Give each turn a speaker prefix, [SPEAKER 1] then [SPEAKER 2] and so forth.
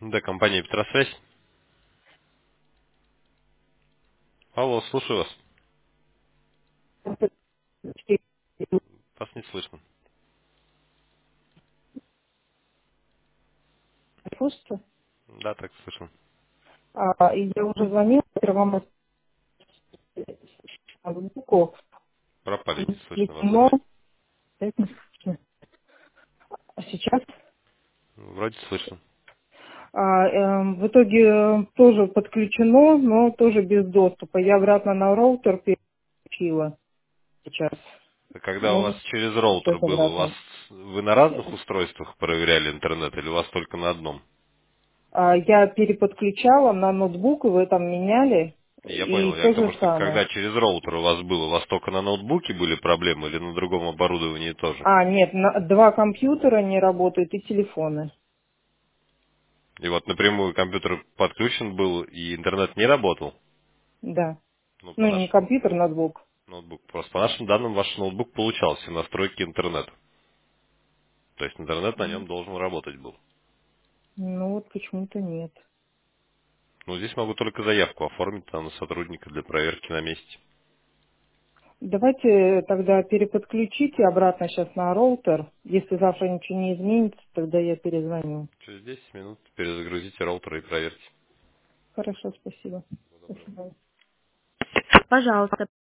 [SPEAKER 1] Да, компания Петросвязь. Алло, слушаю вас. Вас не слышно.
[SPEAKER 2] Просто.
[SPEAKER 1] Да, так слышно.
[SPEAKER 2] И я уже звонила первому звуку,
[SPEAKER 1] Пропали, не слышно вас
[SPEAKER 2] но
[SPEAKER 1] опять.
[SPEAKER 2] сейчас
[SPEAKER 1] Вроде слышно.
[SPEAKER 2] в итоге тоже подключено, но тоже без доступа. Я обратно на роутер переключила сейчас.
[SPEAKER 1] А когда у вас
[SPEAKER 2] Может,
[SPEAKER 1] через роутер
[SPEAKER 2] сейчас
[SPEAKER 1] было, у вас
[SPEAKER 2] обратно.
[SPEAKER 1] вы на разных устройствах проверяли интернет или у вас только на одном?
[SPEAKER 2] Я переподключала на ноутбук, и вы там меняли,
[SPEAKER 1] Я
[SPEAKER 2] и
[SPEAKER 1] понял. Я
[SPEAKER 2] то
[SPEAKER 1] к тому,
[SPEAKER 2] же
[SPEAKER 1] что
[SPEAKER 2] самое.
[SPEAKER 1] когда через роутер у вас было, у вас только на ноутбуке были проблемы или на другом оборудовании тоже?
[SPEAKER 2] Нет, два компьютера не работают и телефоны.
[SPEAKER 1] И вот напрямую компьютер подключен был и интернет не работал?
[SPEAKER 2] Да.
[SPEAKER 1] Ну, по
[SPEAKER 2] Ну, не
[SPEAKER 1] нашим
[SPEAKER 2] компьютер, ноутбук.
[SPEAKER 1] ноутбук. Просто по нашим данным ваш ноутбук получал все настройки интернета. То есть интернет на нем должен работать был.
[SPEAKER 2] Ну вот почему-то нет.
[SPEAKER 1] Ну, здесь могу только заявку оформить там на сотрудника для проверки на месте.
[SPEAKER 2] Давайте тогда переподключите обратно сейчас на роутер. Если завтра ничего не изменится, тогда я перезвоню.
[SPEAKER 1] Через 10 минут перезагрузите роутер и проверьте.
[SPEAKER 2] Хорошо, спасибо.
[SPEAKER 1] Всего доброго.
[SPEAKER 2] Спасибо. Пожалуйста.